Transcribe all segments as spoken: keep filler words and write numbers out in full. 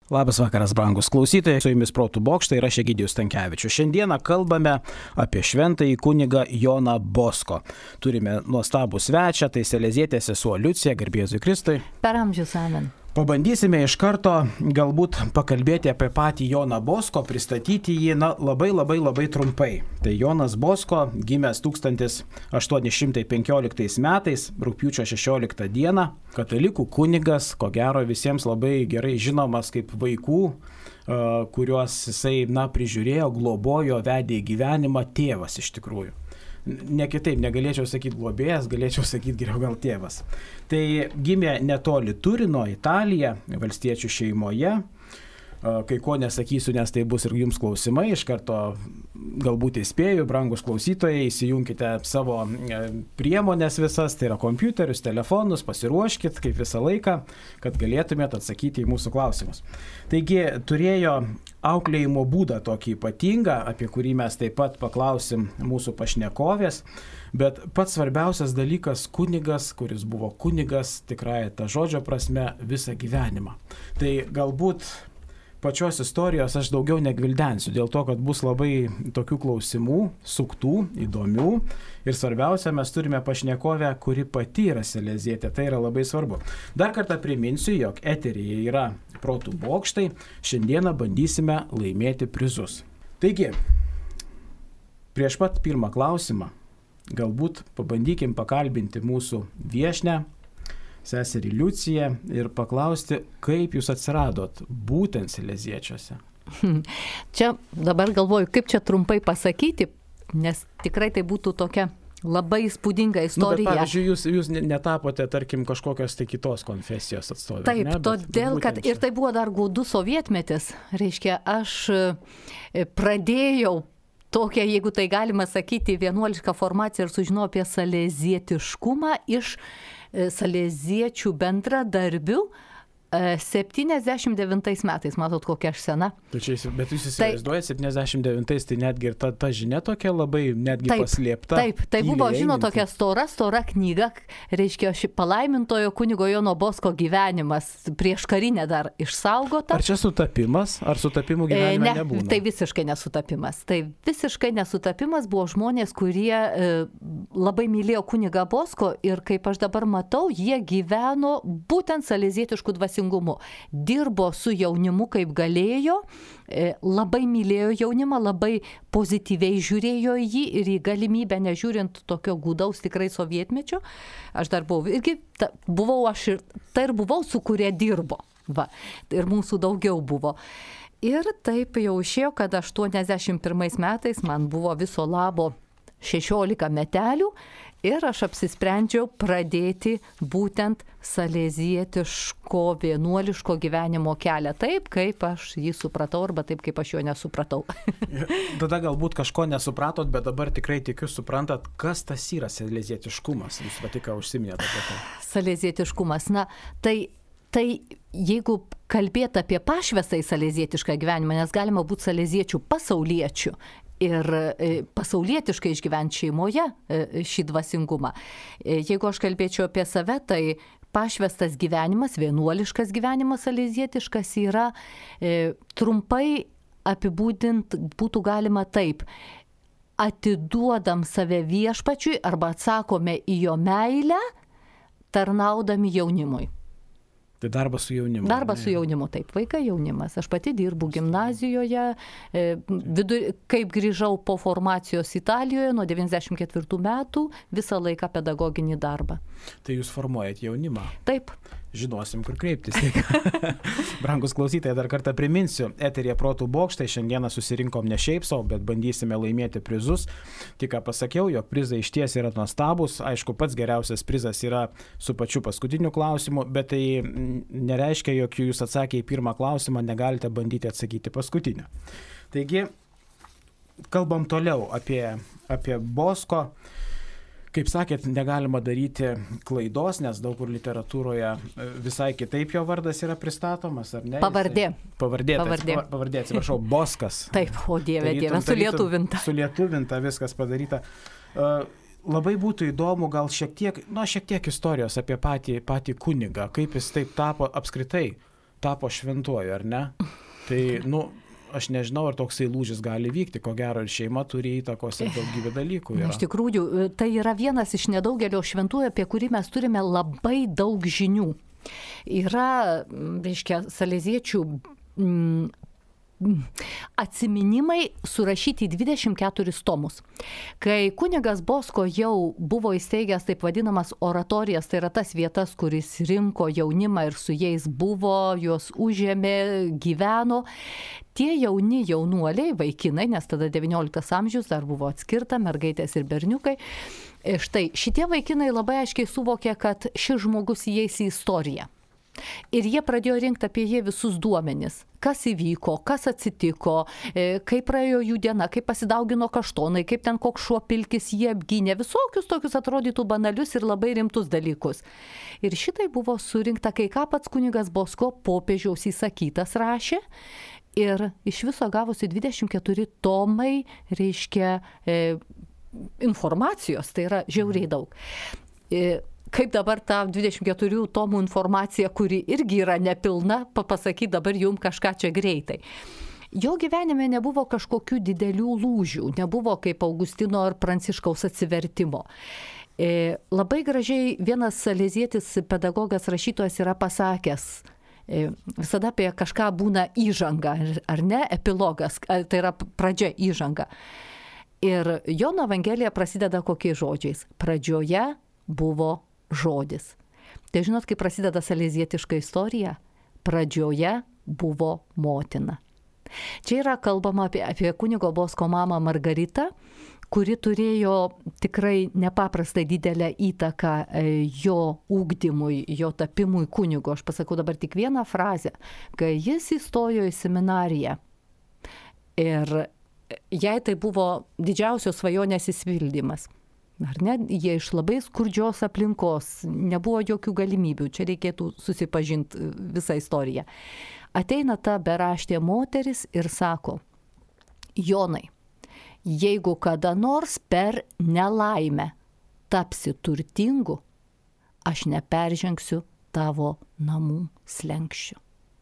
Labas vakaras, brangus klausytojai, su jumis Protų bokštai ir aš Egidijus Stankevičius. Šiandieną kalbame apie šventąjį kunigą Joną Bosko. Turime nuostabų svečią, tai Selezietės sesuo Liucija, garbė Jėzui Kristui. Per amžius amen. Pabandysime iš karto galbūt pakalbėti apie patį Joną Bosko, pristatyti jį na, labai labai labai trumpai. Tai Jonas Bosko gimęs tūkstantis aštuoni šimtai penkioliktais metais, rugpjūčio šešioliktą dieną, katalikų kunigas, ko gero visiems labai gerai žinomas kaip vaikų, kuriuos jisai na, prižiūrėjo, globojo, vedė į gyvenimą, tėvas iš tikrųjų. Ne kitaip, negalėčiau sakyti globėjas, galėčiau sakyti geriau gal tėvas. Tai gimė netoli Turino, Italija, valstiečių šeimoje. Kai ko nesakysiu, nes tai bus ir jums klausimai, iš karto galbūt įspėju, brangus klausytojai, įsijunkite savo priemonės visas, tai yra kompiuterius, telefonus, pasiruoškit kaip visą laiką, kad galėtumėte atsakyti į mūsų klausimus. Taigi turėjo auklėjimo būdą tokį ypatingą, apie kurį mes taip pat paklausim mūsų pašnekovės, bet pats svarbiausias dalykas kunigas, kuris buvo kunigas tikrąja ta žodžio prasme visą gyvenimą. Tai galbūt pačios istorijos aš daugiau negvildensiu, dėl to, kad bus labai tokių klausimų, suktų, įdomių ir svarbiausia, mes turime pašnekovę, kuri pati yra selezietė, tai yra labai svarbu. Dar kartą priminsiu, jog eteryje yra Protų bokštai, šiandieną bandysime laimėti prizus. Taigi, prieš pat pirmą klausimą, galbūt pabandykim pakalbinti mūsų viešnę, seserį Liuciją ir paklausti, kaip jūs atsiradot būtent Seleziečiuose. Čia dabar galvoju, kaip čia trumpai pasakyti, nes tikrai tai būtų tokia labai įspūdinga istorija. Nu, bet, pavyzdžiui, jūs, jūs netapote, tarkim, kažkokios tai kitos konfesijos atstovė. Taip, ne? todėl, kad ir tai buvo dar gūdus sovietmetis. Reiškia, aš pradėjau tokią, jeigu tai galima sakyti, vienuolišką formaciją ir sužinojau apie salezietiškumą iš saleziečių bendradarbių septyniasdešimt devintais metais, matot, kokia aš sena. Tačiau, bet jūs įsivaizduojate, tai, septyniasdešimt devintais tai netgi ir ta, ta žinia tokia labai netgi taip, paslėpta. Taip, tai buvo, žinot, tokia stora, stora knyga, reiškia, palaimintojo kunigo Jono Bosko gyvenimas, prieš karinę dar išsaugota. Ar čia sutapimas, ar sutapimų gyvenime ne, nebūna? Tai visiškai nesutapimas. Tai visiškai nesutapimas buvo žmonės, kurie e, labai mylėjo kunigą Bosko ir kaip aš dabar matau, jie gyveno būtent salezietiškų dvasių. Dirbo su jaunimu kaip galėjo, labai mylėjo jaunimą, labai pozityviai žiūrėjo į jį ir į galimybę, nežiūrint tokio gūdaus tikrai sovietmečio. Aš dar buvau, irgi ta, buvau aš ir tai ir buvau, su kurie dirbo. Va, ir mūsų daugiau buvo. Ir taip jau išėjo, kad aštuoniasdešimt pirmais metais man buvo viso labo šešiolika metelių. Ir aš apsisprendžiau pradėti būtent salezietiško vienuoliško gyvenimo kelią taip, kaip aš jį supratau arba taip, kaip aš jo nesupratau. Tada galbūt kažko nesupratot, bet dabar tikrai tikiu suprantat, kas tas yra salezietiškumas. Jūs va tik užsiminėte apie tai. Salezietiškumas, na, tai, tai jeigu kalbėti apie pašvestą į salezietišką gyvenimą, nes galima būti saleziečių pasauliečių, ir pasaulietiškai išgyventi šeimoje šį dvasingumą. Jeigu aš kalbėčiau apie save, tai pašvestas gyvenimas, vienuoliškas gyvenimas salezietiškas yra e, trumpai apibūdint būtų galima taip. Atiduodam save viešpačiui arba atsakome į jo meilę, tarnaudami jaunimui. Tai darbas su jaunimu. Darbas ne? Su jaunimu, taip, vaikai jaunimas. Aš pati dirbu gimnazijoje, vidur, kaip grįžau po formacijos Italijoje nuo devyniasdešimt ketvirtų metų, visą laiką pedagoginį darbą. Tai jūs formuojat jaunimą? Taip. Žinosim, kur kreiptis. Brangus klausytojai, dar kartą priminsiu, eteryje Protų bokštai, šiandieną susirinkom ne šiaip savo, bet bandysime laimėti prizus. Tik ką pasakiau, jog prizai išties yra nuostabus. Aišku, pats geriausias prizas yra su pačiu paskutiniu klausimu, bet tai nereiškia, jog jūs atsakę į pirmą klausimą negalite bandyti atsakyti paskutinį. Taigi, kalbam toliau apie, apie Bosko. Kaip sakėt, negalima daryti klaidos, nes daug kur literatūroje visai kitaip jo vardas yra pristatomas, ar ne? Pavardė. Pavardė, Pavardė. Pavardė, atsiprašau, Boskas. Taip, o dieve, tarytum, dieve, sulietuvinta. Sulietuvinta, viskas padaryta. Uh, labai būtų įdomu gal šiek tiek, nu, šiek tiek istorijos apie patį, patį kunigą, kaip jis taip tapo apskritai tapo šventuoju, ar ne? Tai, nu, aš nežinau, ar toksai lūžis gali vykti, ko gero ir šeima turi įtakos ir daugybė dalykų. Yra. Iš tikrųjų, tai yra vienas iš nedaugelio šventųjų, apie kurį mes turime labai daug žinių. Yra, reiškia, saleziečių mm, atsiminimai surašyti į dvidešimt keturis tomus. Kai kunigas Bosko jau buvo įsteigęs taip vadinamas oratorijas, tai yra tas vietas, kuris rinko jaunimą ir su jais buvo, juos užėmė, gyveno, tie jauni jaunuoliai, vaikinai, nes tada devynioliktas amžius dar buvo atskirta, mergaitės ir berniukai, štai šitie vaikinai labai aiškiai suvokė, kad šis žmogus įeis į istoriją. Ir jie pradėjo rinkti apie jį visus duomenis, kas įvyko, kas atsitiko, kaip praėjo jų diena, kaip pasidaugino kaštonai, kaip ten koks šuo pilkis jie apgynė, visokius tokius atrodytų banalius ir labai rimtus dalykus. Ir šitai buvo surinkta, kai ką pats kunigas Bosko popiežiaus įsakytas rašė. Ir iš viso gavosi dvidešimt keturi tomai, reiškia, e, informacijos, tai yra žiauriai daug. E, Kaip dabar ta dvidešimt keturių tomų informacija, kuri irgi yra nepilna, papasakyti dabar jums kažką čia greitai. Jo gyvenime nebuvo kažkokių didelių lūžių, nebuvo kaip Augustino ar Pranciškaus atsivertimo. E, labai gražiai vienas salezietis pedagogas rašytojas yra pasakęs, e, visada apie kažką būna įžanga, ar ne, epilogas, tai yra pradžia įžanga. Ir Jono Evangelija prasideda kokiais žodžiais. Pradžioje buvo žodis. Tai žinot, kaip prasideda salezietiška istorija? Pradžioje buvo motina. Čia yra kalbama apie, apie kunigo Bosko mamą Margaritą, kuri turėjo tikrai nepaprastai didelę įtaką jo ugdymui, jo tapimui kunigo. Aš pasakau dabar tik vieną frazę. Kai jis įstojo į seminariją ir jai tai buvo didžiausios svajonės išsipildymas. Ar ne, jie iš labai skurdžios aplinkos, nebuvo jokių galimybių, čia reikėtų susipažinti visą istoriją. Ateina ta beraštė moteris ir sako, Jonai, jeigu kada nors per nelaimę tapsi turtingu, aš neperžengsiu tavo namų slenkščių.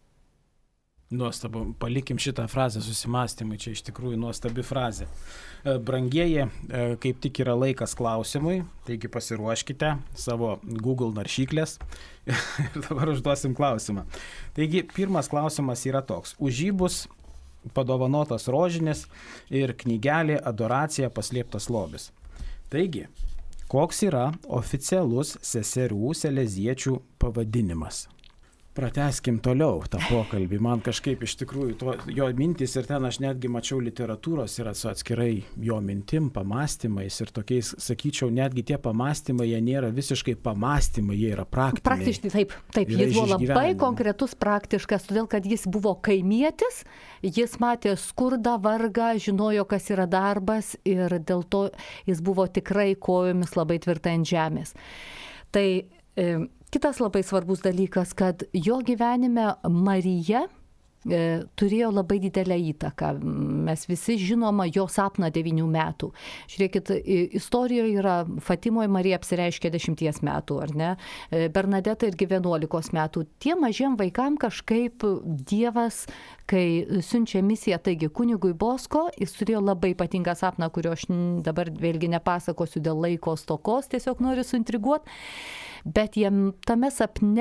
Nuostabu, palikim šitą frazę susimastymui, čia iš tikrųjų nuostabi frazė. Brangieji, kaip tik yra laikas klausimui, taigi pasiruoškite savo Google naršyklės ir dabar užduosim klausimą. Taigi, pirmas klausimas yra toks. Už jį bus padovanotas rožinis ir knygelė Adoracija paslėptas lobis. Taigi, koks yra oficialus seserių saleziečių pavadinimas? Pratęskim toliau tą pokalbį. Man kažkaip iš tikrųjų to, jo mintis ir ten aš netgi mačiau literatūros ir su atskirai jo mintim, pamastymais ir tokiais, sakyčiau, netgi tie pamastymai, jie nėra visiškai pamastymai, jie yra praktiniai. Praktiškai, taip, taip. Jis buvo labai konkretus, praktiškas, todėl kad jis buvo kaimietis, jis matė skurdą, vargą, žinojo, kas yra darbas ir dėl to jis buvo tikrai kojomis labai tvirtai ant žemės. Tai e, kitas labai svarbus dalykas, kad jo gyvenime Marija e, turėjo labai didelę įtaką. Mes visi žinoma jo sapną devynių metų. Žiūrėkit, istorijoje yra Fatimoje Marija apsireiškė dešimties metų, ar ne? Bernadeta irgi vienuolikos metų. Tie mažiem vaikam kažkaip Dievas, kai siunčia misiją, taigi kunigui Bosko, jis turėjo labai ypatingą sapną, kurio aš dabar vėlgi nepasakosiu dėl laiko stokos, tiesiog noriu suintriguoti. Bet jam tame sapne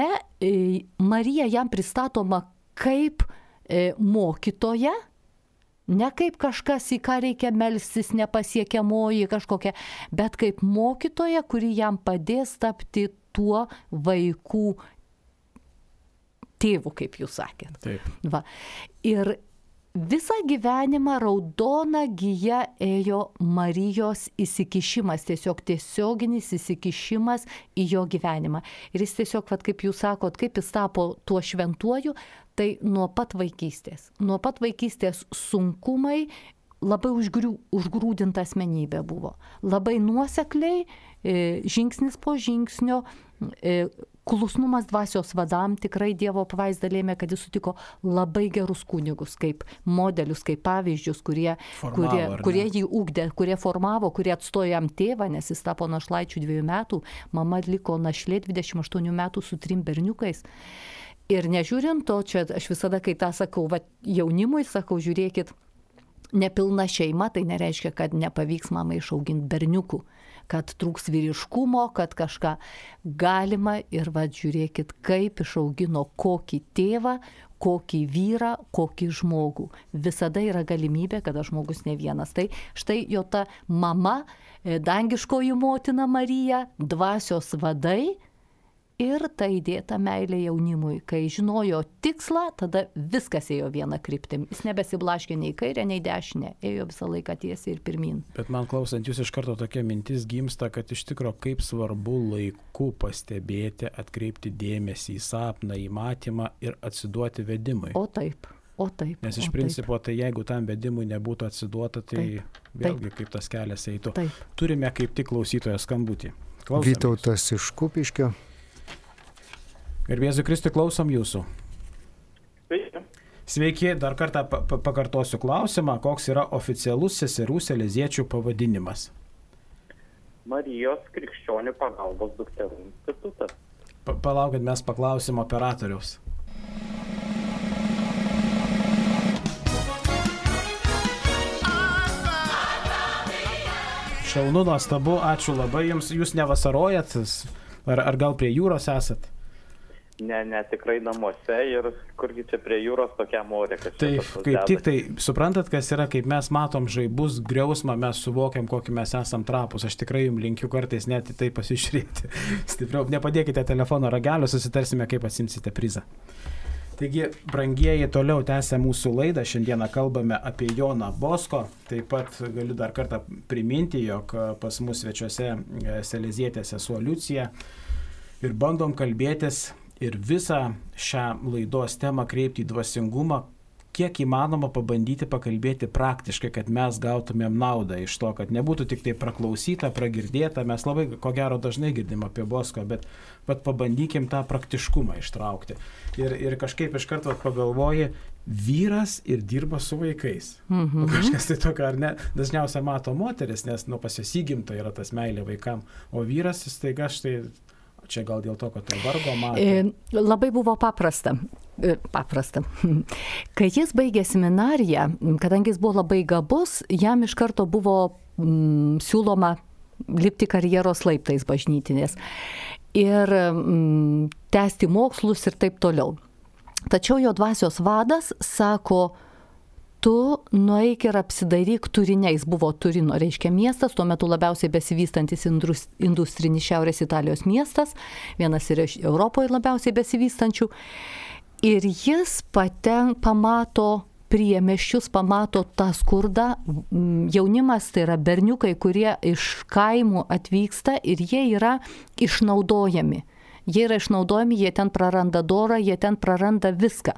Marija jam pristatoma kaip mokytoja, ne kaip kažkas, į ką reikia melstis, nepasiekiamoji kažkokia, bet kaip mokytoja, kuri jam padės tapti tuo vaikų tėvu, kaip jūs sakėt. Taip. Va. Ir visą gyvenimą raudona gija ėjo Marijos įsikišimas, tiesiog tiesioginis įsikišimas į jo gyvenimą. Ir jis tiesiog, vat, kaip jūs sakot, kaip jis tapo tuo šventuoju, tai nuo pat vaikystės. Nuo pat vaikystės sunkumai, labai užgrū, užgrūdinta asmenybė buvo. Labai nuosekliai, e, žingsnis po žingsnio, e, klusnumas dvasios vadam, tikrai Dievo apvaizda lėmė, kad jis sutiko labai gerus kunigus, kaip modelius, kaip pavyzdžius, kurie, formavo, kurie, kurie jį ugdė, kurie formavo, kurie atstojo jam tėvą, nes jis tapo našlaičių dviejų metų, mama liko našlė dvidešimt aštuonių metų su trim berniukais. Ir nežiūrint to, čia aš visada, kai tą sakau, va, jaunimui sakau, žiūrėkit, nepilna šeima, tai nereiškia, kad nepavyks mamai išauginti berniukų, kad trūks vyriškumo, kad kažką galima ir va, žiūrėkit, kaip išaugino kokį tėvą, kokį vyrą, kokį žmogų. Visada yra galimybė, kada žmogus ne vienas. Tai štai jo ta mama, dangiškoji motina Marija, dvasios vadai ir ta įdėta meilė jaunimui. Kai žinojo tikslą, tada viskas ėjo viena kryptim. Jis nebesiblaškė nei kairę, nei dešinę. Ėjo visą laiką tiesiai ir pirmin. Bet man klausant, jūs iš karto tokia mintis gimsta, kad iš tikro kaip svarbu laiku pastebėti, atkreipti dėmesį į sapną, į matymą ir atsiduoti vedimui. O taip. O taip. Nes iš o principo, taip. tai jeigu tam vedimui nebūtų atsiduota, tai taip, vėlgi taip. kaip tas kelias eitų. Taip. Turime kaip tik klausytojo skambutį. Klausomės. Vytautas iš Kupiškio. Garbėsiu Kristui, klausom jūsų. Sveiki. Sveiki, dar kartą pa pakartosiu klausimą, koks yra oficialus seserų saleziečių pavadinimas? Marijos krikščionių pagalbos dukterų institutas. Pa palaukit, mes paklausim operatoriaus. Šaunu, nuostabu, ačiū labai jums. Jūs nevasarojat, ar, ar gal prie jūros esat? Ne, ne, tikrai namuose ir kurgi čia prie jūros tokiam ore, kad čia... Taip, kaip tik tai, suprantat, kas yra, kaip mes matom žaibus, griausmą, mes suvokiam, kokį mes esam trapus. Aš tikrai jums linkiu kartais net į tai pasižiūrėti. Stipriau, nepadėkite telefono ragelio, susitarsime, kaip atsimsite prizą. Taigi, brangieji, toliau tęsia mūsų laidą. Šiandieną kalbame apie Joną Bosko. Taip pat galiu dar kartą priminti, jog pas mus svečiuose salezietė sesuo Liucija. Ir bandom kalbėtis ir visą šią laidos temą kreipti į dvasingumą, kiek įmanoma pabandyti pakalbėti praktiškai, kad mes gautumėm naudą iš to, kad nebūtų tik tai praklausyta, pragirdėta. Mes labai, ko gero, dažnai girdim apie Bosko, bet, bet pabandykim tą praktiškumą ištraukti. Ir, ir kažkaip iš karto pagalvoji, vyras ir dirba su vaikais. Mhm. Kažkas tai tokio, ar ne? Dažniausiai mato moteris, nes nu, pas jos įgimta yra tas meilė vaikam, o vyras staiga štai... Čia gal dėl to, kad to vargo matė. E, labai buvo paprasta. E, paprasta. Kai jis baigė seminariją, kadangi jis buvo labai gabus, jam iš karto buvo mm, siūloma lipti karjeros laiptais bažnytinės ir mm, tęsti mokslus ir taip toliau. Tačiau jo dvasios vadas sako, tu nueik ir apsidairyk Turine. Jis buvo Turino, reiškia miestas, tuo metu labiausiai besivystantis industrinis Šiaurės Italijos miestas, vienas yra Europoje labiausiai besivystančių. Ir jis paten, pamato priemiesčius, pamato tą skurdą. Jaunimas tai yra berniukai, kurie iš kaimų atvyksta ir jie yra išnaudojami. Jie yra išnaudojami, jie ten praranda dorą, jie ten praranda viską.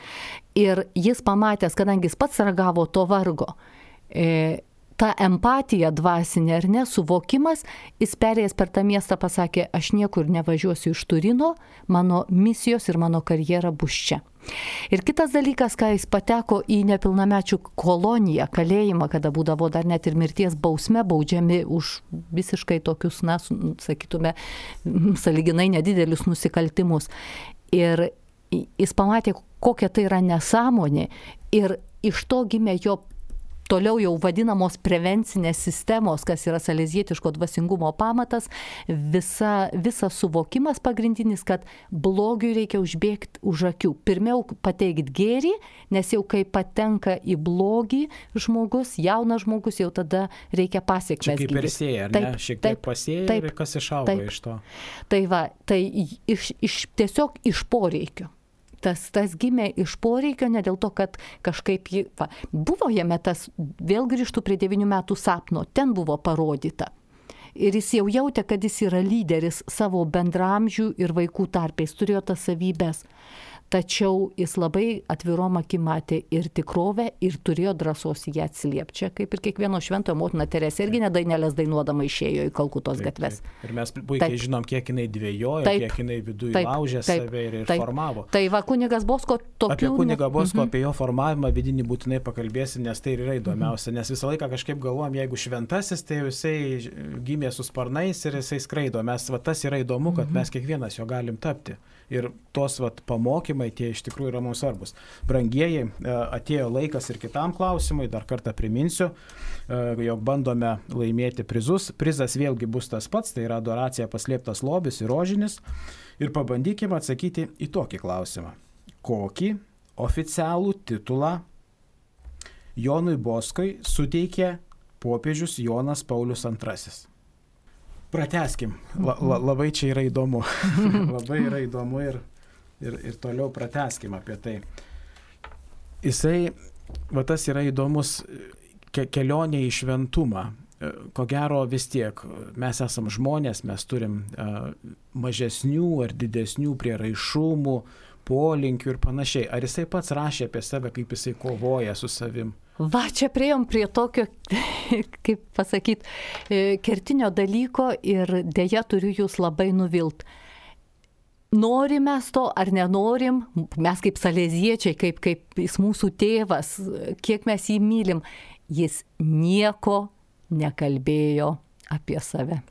Ir jis pamatęs, kadangi jis pats ragavo to vargo, e, ta empatija dvasinė ar ne, suvokimas, jis perėjęs per tą miestą pasakė, aš niekur nevažiuosiu iš Turino, mano misijos ir mano karjera bus čia. Ir kitas dalykas, ką jis pateko į nepilnamečių koloniją, kalėjimą, kada būdavo dar net ir mirties bausme baudžiami už visiškai tokius, na, sakytume, sąlyginai nedidelius nusikaltimus. Ir jis pamatė, kokia tai yra nesąmonė ir iš to gimė jo toliau jau vadinamos prevencinės sistemos, kas yra salezietiško dvasingumo pamatas, visa, visas suvokimas pagrindinis, kad blogiui reikia užbėgti už akių. Pirmiau pateikti gėrį, nes jau kai patenka į blogį žmogus, jaunas žmogus, jau tada reikia pasiekmes gydyti. Čia kaip ir sėja, ar ne? Šiek tiek pasėja ir kas išauga taip, iš to. Tai va, tai iš, iš, tiesiog iš poreikio. Tas, tas gimė iš poreikio, ne dėl to, kad kažkaip jį, va, buvo jame tas, vėl grįžtų prie devynių metų sapno, ten buvo parodyta. Ir jis jau jautė, kad jis yra lyderis savo bendramžių ir vaikų tarpiais, turėjo tas savybės. tačiau jis labai atvirom akim matė ir tikrovę ir turėjo drąsos ją atsiliepti. Čia kaip ir kiekvieno šventojo motina Teresė irgi nedainelės dainuodama išėjo į Kalkutos taip, gatves. Taip. Ir mes puikiai taip, žinom, kiek jinai dvėjojo, taip, kiek jinai viduje taip, laužė taip, save ir, ir taip, formavo. Tai va, kunigas Bosko tokių... Apie kunigą Bosko, mhm. apie jo formavimą vidinį būtinai pakalbėsim, nes tai yra įdomiausia, nes visą laiką kažkaip galvojam, jeigu šventasis, tai jisai gimė su sparnais ir jisai skraido. Mes, va, tas yra įdomu, kad mes kiekvienas jo galim tapti. Ir tos va, pamokymai tie iš tikrųjų yra mums svarbus. Brangieji, atėjo laikas ir kitam klausimui, dar kartą priminsiu, jog bandome laimėti prizus. Prizas vėlgi bus tas pats, tai yra adoracija paslėptas lobis ir rožinis. Ir pabandykime atsakyti į tokį klausimą. Kokį oficialų titulą Jonui Boskui suteikė popiežius Jonas Paulius antrasis? Pratęskim. La, la, labai čia yra įdomu. Labai yra įdomu ir, ir, ir toliau pratęskim apie tai. Jisai, va tas yra įdomus ke, kelionė į šventumą. Ko gero vis tiek, mes esam žmonės, mes turim uh, mažesnių ar didesnių prieraišumų, polinkių ir panašiai. Ar jisai pats rašė apie save, kaip jisai kovoja su savim? Va, čia priejom prie tokio, kaip pasakyti, kertinio dalyko ir dėja turiu jūs labai nuvilt. Norim mes to ar nenorim, mes kaip saleziečiai, kaip, kaip jis mūsų tėvas, kiek mes jį mylim, jis nieko nekalbėjo apie save.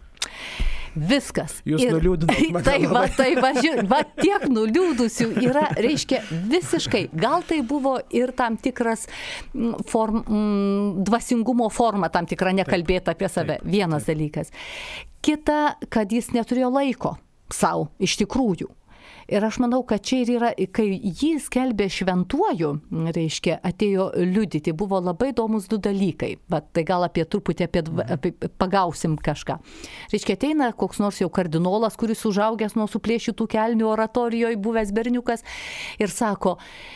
Viskas. Jūs nuliūdinot mane. Tai va, tai va, žiūr, va, tiek nuliūdusių yra, reiškia, visiškai. Gal tai buvo ir tam tikras form, dvasingumo forma, tam tikra nekalbėti apie save. Taip, Vienas taip. dalykas. Kita, kad jis neturėjo laiko savo, iš tikrųjų. Ir aš manau, kad čia ir yra, kai jį skelbė šventuoju, reiškia, atėjo liudyti, buvo labai įdomus du dalykai. Bet tai gal apie truputį apie, apie pagausim kažką. Reiškia, ateina koks nors jau kardinolas, kuris užaugęs nuo suplėšytų kelnių oratorijoje, buvęs berniukas, ir sako,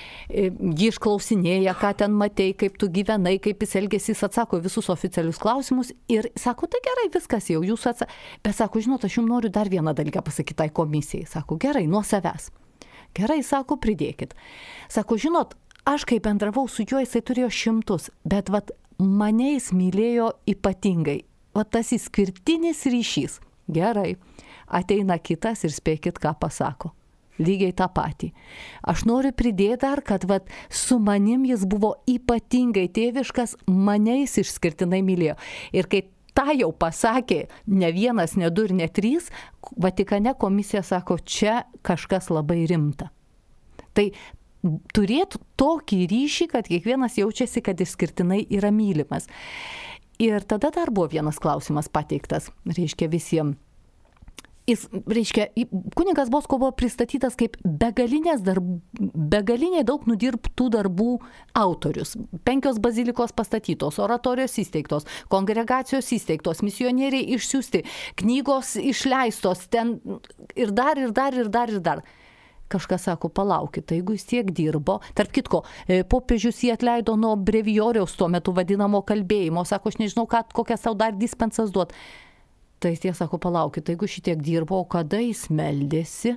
jį išklausinėja, ką ten matei, kaip tu gyvenai, kaip jis elgėsi, jis atsako visus oficialius klausimus ir sako, tai gerai, viskas jau, jūs atsako. Bet sako, žinot, aš jums noriu dar vieną dalyką pasakyti tai komisijai. Sako, gerai, nuo savęs. Gerai, sako, pridėkit. Sako, žinot, aš kai bendravau su juo, jisai turėjo šimtus, bet vat mane jis mylėjo ypatingai. Vat tas išskirtinis ryšys. Gerai, ateina kitas ir spėkit, ką pasako. Lygiai tą patį. Aš noriu pridėti dar, kad vat, su manim jis buvo ypatingai tėviškas, mane jis išskirtinai mylėjo. Ir kai tą jau pasakė ne vienas, ne du ir ne trys, Vatikane komisija sako, čia kažkas labai rimta. Tai turėtų tokį ryšį, kad kiekvienas jaučiasi, kad išskirtinai yra mylimas. Ir tada dar buvo vienas klausimas pateiktas, reiškia visiems. Jis, reiškia, kunigas Bosko buvo pristatytas kaip begalinės darbų, begaliniai daug nudirbtų darbų autorius. Penkios bazilikos pastatytos, oratorijos įsteigtos, kongregacijos įsteigtos, misionieriai išsiųsti, knygos išleistos, ten ir dar, ir dar, ir dar, ir dar. Kažkas sako, palaukit, tai jeigu jis tiek dirbo, tarp kitko, popiežius jį atleido nuo brevijoriaus tuo metu vadinamo kalbėjimo, sako, aš nežinau, ką, kokias tau dar dispensas duot. Tai jis sako, palaukit, jeigu šitiek dirbo, o kada jis meldėsi?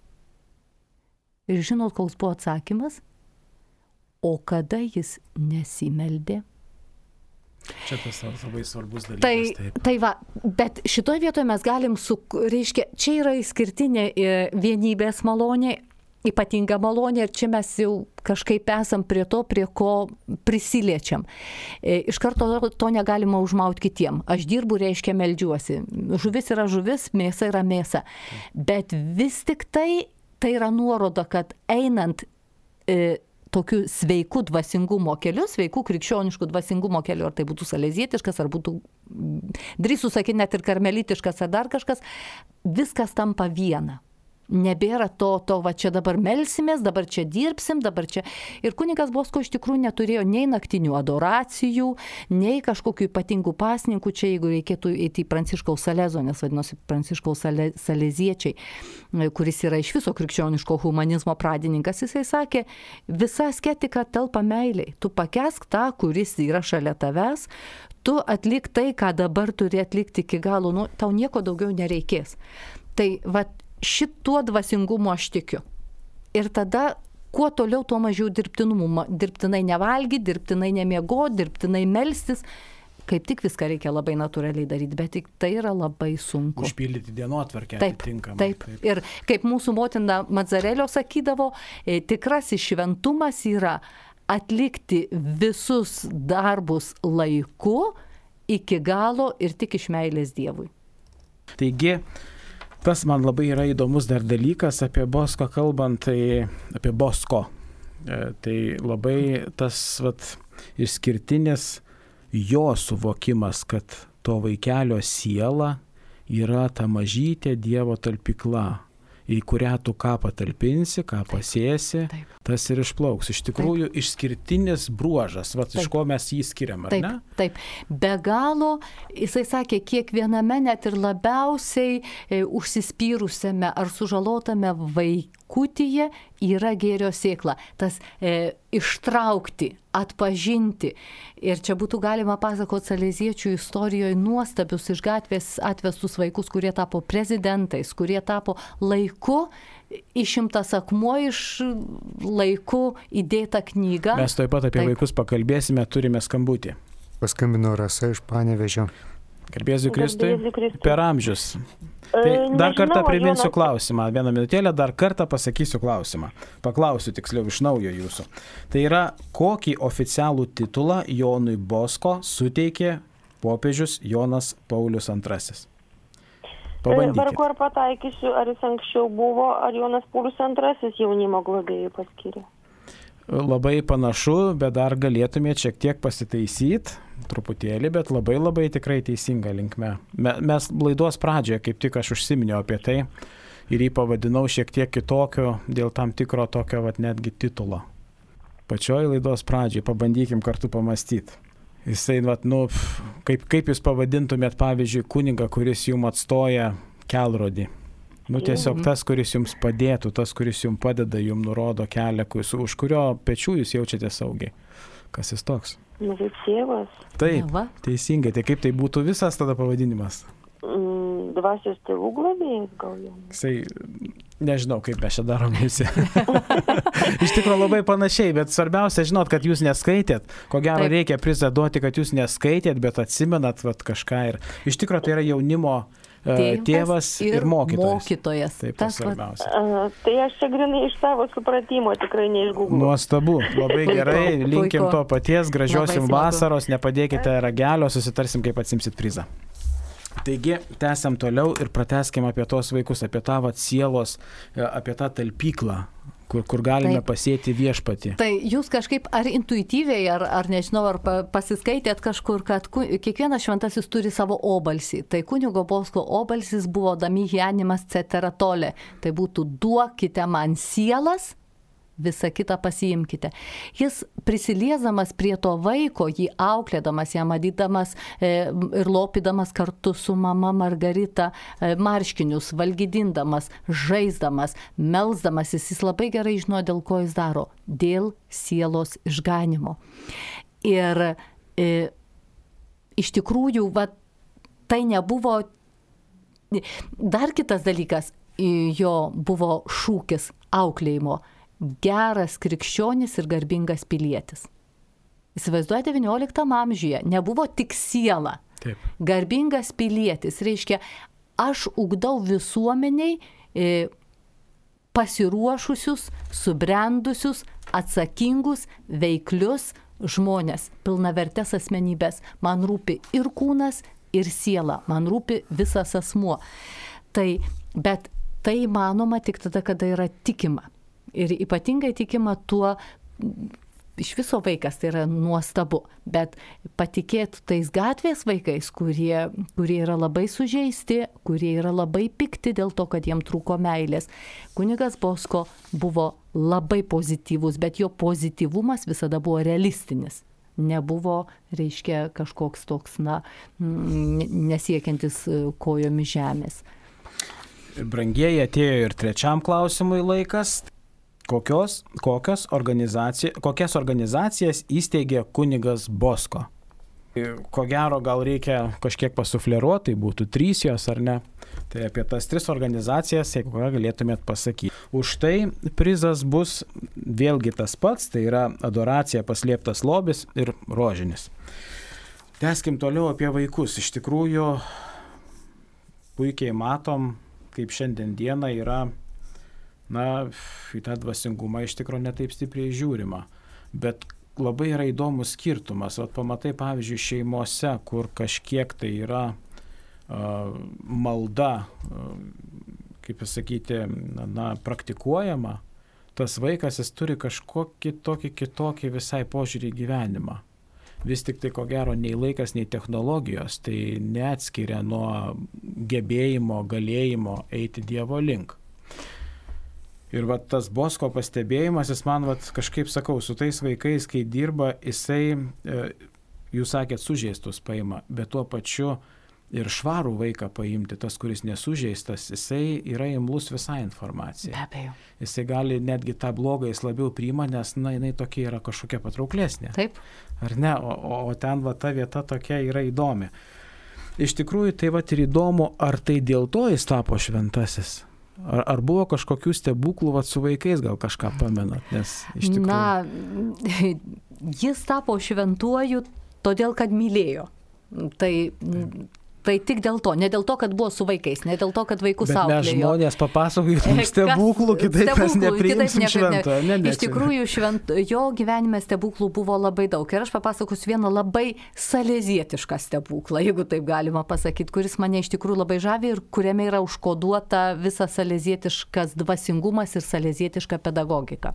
Ir žinot, koks buvo atsakymas? O kada jis nesimeldė? Čia tas labai svarbus dalykas. Tai, taip. tai va, bet šitoje vietoje mes galim, su, reiškia, čia yra išskirtinė vienybės malonė, ypatinga malonė ir čia mes jau kažkaip esam prie to, prie ko prisiliečiam. Iš karto to negalima užmauti kitiem. Aš dirbu, reiškia, meldžiuosi. Žuvis yra žuvis, mėsa yra mėsa. Bet vis tik tai, tai yra nuoroda, kad einant e, tokiu sveiku dvasingumo keliu, sveiku krikščionišku dvasingumo keliu, ar tai būtų salezietiškas, ar būtų, drįsų sakyti, net ir karmelitiškas, ar dar kažkas, viskas tampa viena. Nebėra to, to, va čia dabar melsimės, dabar čia dirbsim, dabar čia. Ir kunigas Bosko iš tikrųjų neturėjo nei naktinių adoracijų, nei kažkokių ypatingų pasninkų. Čia jeigu reikėtų eiti į Pranciškaus Salezo, nes vadinosi Pranciškaus sale, Saleziečiai, kuris yra iš viso krikščioniško humanizmo pradininkas, jisai sakė, visa asketika telpa meiliai. Tu pakesk tą, kuris yra šalia tavęs, tu atlik tai, ką dabar turi atlikti iki galo, nu, tau nieko daugiau nereikės. Tai va, šituo dvasingumu aš tikiu. ir tada kuo toliau, tuo mažiau dirbtinumų. Dirbtinai nevalgy, dirbtinai nemiego, dirbtinai melstis. Kaip tik viską reikia labai natūraliai daryti, bet tik tai yra labai sunku. Užpildyti dienotvarkę taip, atitinkamai. Taip, taip. Ir kaip mūsų motina Mazarelio sakydavo, tikrasis šventumas yra atlikti visus darbus laiku, iki galo ir tik iš meilės Dievui. Taigi, tas man labai yra įdomus dar dalykas apie Bosko kalbant, tai apie Bosko. Tai labai tas vat, išskirtinis jo suvokimas, kad to vaikelio siela yra ta mažytė Dievo talpykla, į kurią tu ką patalpinsi, ką pasėsi, taip. Tas ir išplauks. Iš tikrųjų, taip. Išskirtinis bruožas, vat, iš ko mes jį skiriam, ar taip, ne? Taip, be galo, jisai sakė, kiekviename net ir labiausiai e, užsispyrusiame ar sužalotame vaikutyje yra gėrio sėkla. Tas e, ištraukti, atpažinti. Ir čia būtų galima pasakoti saleziečių istorijoje nuostabius iš gatvės atvestus vaikus, kurie tapo prezidentais, kurie tapo laiku išimtas akmuo iš laiku įdėta knyga. Mes taip pat apie taip. Vaikus pakalbėsime, turime skambutį. Paskambino Rasa iš Panevėžio. Garbėsiu Kristui per amžius. Tai dar kartą priminsiu klausimą, vieną minutėlę, dar kartą pasakysiu klausimą. Paklausiu tiksliau iš naujo jūsų. Tai yra, kokį oficialų titulą Jonui Bosko suteikė popiežius Jonas Paulius antrasis? Pabandykite. Vargu ar pataikysiu, ar jis anksčiau buvo, ar Jonas Paulius antrasis jaunimo globėjui paskyrė. Labai panašu, bet dar galėtumėte šiek tiek pasitaisyti, truputėlį, bet labai labai tikrai teisinga linkme. Mes laidos pradžioje, kaip tik aš užsiminiau apie tai ir jį pavadinau šiek tiek kitokio dėl tam tikro tokio vat, netgi titulo. Pačioj laidos pradžioje pabandykim kartu pamastyti. Jisai, vat, nu, kaip, kaip jūs pavadintumėt, pavyzdžiui, kunigą, kuris jums atstoja kelrodį. Nu, tiesiog tas, kuris jums padėtų, tas, kuris jums padeda, jums nurodo kelią, už kurio pečių jūs jaučiate saugiai. Kas jis toks? Nu, kaip tėvas. Taip, teisingai. Tai kaip tai būtų visas tada pavadinimas? Mm, dvasios tėvų globėjas gal jau. Jisai, nežinau, kaip mes čia darom visi. Iš tikrųjų labai panašiai, bet svarbiausia, žinot, kad jūs neskaitėt. Ko gero taip. Reikia prizą duoti, kad jūs neskaitėt, bet atsimenat vat, kažką. Ir iš tikrųjų tai yra jaunimo tėvas, tėvas ir, ir mokytojas. mokytojas. Taip, tas svarbiausia. A, tai aš čia grinai iš savo supratimo, tikrai ne iš Google. Nuostabu, labai gerai, linkim to paties, gražios jums vasaros, nepadėkite ragelio, susitarsim, kaip atsimsit prizą. Taigi, tęsiam toliau ir pratęskim apie tos vaikus, apie tą vat, sielos, apie tą talpyklą, kur, kur galime taip. Pasėti viešpatį. Tai jūs kažkaip ar intuityviai, ar, ar nežinau, ar pasiskaitėt kažkur, kad kiekvienas šventasis turi savo obalsį. Tai kunigo Bosko obalsis buvo Damihianimas ceteratole. Tai būtų duokite man sielas, visą kitą pasiimkite. Jis prisiliesdamas prie to vaiko, jį auklėdamas, ją matydamas e, ir lopydamas kartu su mama Margarita e, marškinius, valgydindamas, žaisdamas, melsdamas, jis, jis labai gerai žino, dėl ko jis daro. Dėl sielos išganimo. Ir e, iš tikrųjų, va, tai nebuvo... Dar kitas dalykas, jo buvo šūkis auklėjimo. Geras krikščionis ir garbingas pilietis. Įsivaizduoja, devynioliktam amžiuje nebuvo tik siela. Taip. Garbingas pilietis reiškia, aš ugdau visuomeniai e, pasiruošusius, subrendusius, atsakingus, veiklius žmonės, pilnavertės asmenybės. Man rūpi ir kūnas, ir siela, man rūpi visas asmuo. Tai, bet tai manoma tik tada, kada yra tikima. Ir ypatingai tikima tuo, iš viso vaikas tai yra nuostabu, bet patikėt tais gatvės vaikais, kurie, kurie yra labai sužeisti, kurie yra labai pikti dėl to, kad jiem trūko meilės. Kunigas Bosko buvo labai pozityvus, bet jo pozityvumas visada buvo realistinis. Nebuvo, reiškia, kažkoks toks, na, nesiekiantis kojomis žemės. Brangieji, atėjo ir trečiam klausimui laikas. Kokios, kokios, organizacija, kokias organizacijas įsteigė kunigas Bosko? Ko gero, gal reikia kažkiek pasufleruoti, tai būtų trys jos ar ne. Tai apie tas tris organizacijas, jeigu ką galėtumėt pasakyti. Už tai prizas bus vėlgi tas pats, tai yra adoracija, paslėptas lobis ir rožinis. Tęskim toliau apie vaikus. Iš tikrųjų, puikiai matom, kaip šiandien diena yra, na, į tą dvasingumą iš tikrųjų netaip stipriai žiūrima. Bet labai yra įdomus skirtumas. Vat pamatai, pavyzdžiui, šeimose, kur kažkiek tai yra uh, malda, uh, kaip pasakyti, na, na, praktikuojama, tas vaikas jis turi kažkokį tokį kitokį visai požiūrį į gyvenimą. Vis tik tai, ko gero, nei laikas, nei technologijos, tai neatskiria nuo gebėjimo, galėjimo eiti Dievo link. Ir va tas Bosko pastebėjimas, jis man va kažkaip sakau, su tais vaikais, kai dirba, jisai, jūs sakėt, sužeistus paima, bet tuo pačiu ir švarų vaiką paimti, tas, kuris nesužeistas, jisai yra imlus visą informaciją. Be abejo. Jisai gali netgi tą blogą jis labiau priima, nes, na, jinai tokia yra kažkokia patrauklesnė. Taip. Ar ne? O, o, o ten va ta vieta tokia yra įdomi. Iš tikrųjų, tai va ir įdomu, ar tai dėl to jis tapo šventasis? Ar, ar buvo kažkokių stebuklų vat, su vaikais, gal kažką pamenat? Nes iš tikrųjų... Na, jis tapo šventuoju todėl, kad mylėjo. Tai... Tai tik dėl to, ne dėl to, kad buvo su vaikais, ne dėl to, kad vaikus auklėjo. Bet mes žmonės papasakoju stebuklų, kitaip mes nepriimsim šventojo. Ne, ne, iš tikrųjų, švent, jo gyvenime stebuklų buvo labai daug. Ir aš papasakosiu vieną labai salezietišką stebuklą, jeigu taip galima pasakyti, kuris mane iš tikrųjų labai žavi ir kuriame yra užkoduota visas salezietiškas dvasingumas ir salezietiška pedagogika.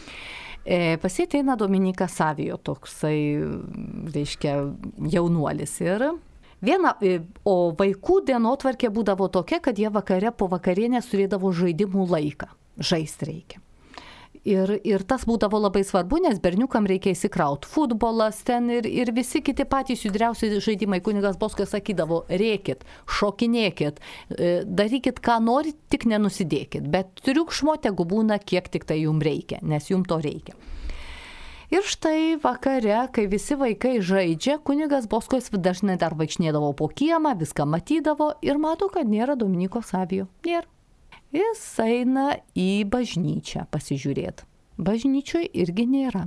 E, pasiteina Dominikas Savijo, toksai, reiškia, jaunuolis ir... Viena, o vaikų dienotvarkė būdavo tokia, kad jie vakare po vakarienės turėdavo žaidimų laiką. Žaisti reikia. Ir, ir tas būdavo labai svarbu, nes berniukam reikia įsikrauti. Futbolas ten ir, ir visi kiti patys judriausi žaidimai. Kunigas Boskas sakydavo, rėkit, šokinėkit, darykit ką norit, tik nenusidėkit. Bet triukšmo tegu būna, kiek tik tai jums reikia, nes jums to reikia. Ir štai vakare, kai visi vaikai žaidžia, kunigas Boskos dažnai dar vaikšnėdavo po kiemą, viską matydavo ir mato, kad nėra Dominiko Savijo. Nėra. Jis eina į bažnyčią pasižiūrėti. Bažnyčioje irgi nėra.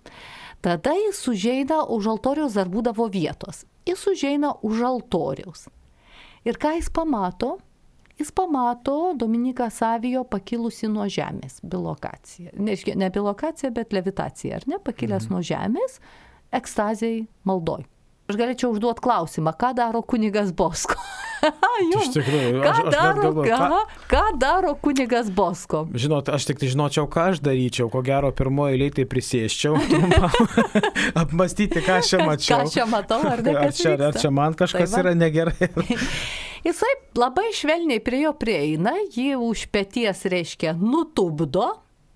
Tada jis užeina, už altoriaus dar būdavo vietos. Jis užeina už altoriaus. Ir ką jis pamato? Jis pamato Dominiką Savijo pakilusi nuo žemės, bilokacija. Ne, ne bilokacija, bet levitacija, ar ne? Pakilęs mhm. nuo žemės, ekstazijai maldoj. Aš galėčiau užduoti klausimą, ką daro kunigas Bosko? Jums, tikrųjų, ką, aš, aš daro, galvoju, ką, ką... ką daro kunigas Bosko? Žinot, aš tik tai žinočiau, ką aš daryčiau. Ko gero, pirmoji eilė tai prisėsčiau, apmastyti, ką aš čia mačiau. Ką čia matau, ar ne? Ar čia, ar čia man kažkas tai yra negerai? Jisai labai švelniai prie jo prieina, jį už peties, reiškia, nutupdo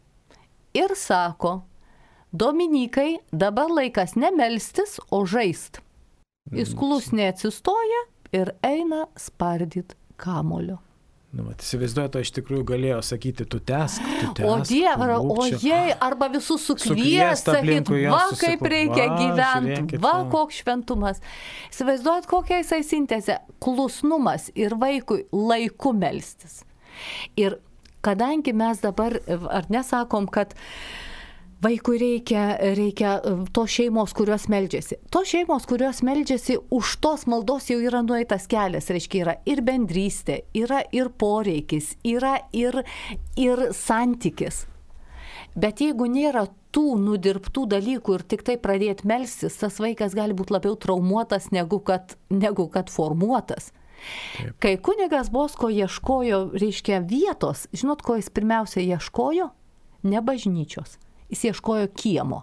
ir sako, Dominikai, dabar laikas ne melstis, o žaist. Jis klusniai atsistoja ir eina spardyt kamulio. Nu, vat, įsivaizduoju, to iš tikrųjų galėjo sakyti, tu tęsk, tu tęsk. O Dieve, o jei, arba visus sukvies, sakyt, va kaip reikia gyventi, va koks šventumas. Įsivaizduojat, kokia jisai sintezė, klusnumas ir vaikui laiku melstis. Ir kadangi mes dabar, ar nesakom, kad vaikui reikia, reikia tos šeimos, kurios meldžiasi. Tos šeimos, kurios meldžiasi, už tos maldos jau yra nueitas kelias. Reiškia, yra ir bendrystė, yra ir poreikis, yra ir, ir santykis. Bet jeigu nėra tų nudirbtų dalykų ir tik tai pradėti melstis, tas vaikas gali būti labiau traumuotas negu kad, negu kad formuotas. Taip. Kai kunigas Bosko ieškojo, reiškia, vietos, žinot, ko jis pirmiausia ieškojo? Ne bažnyčios. Jis ieškojo kiemo.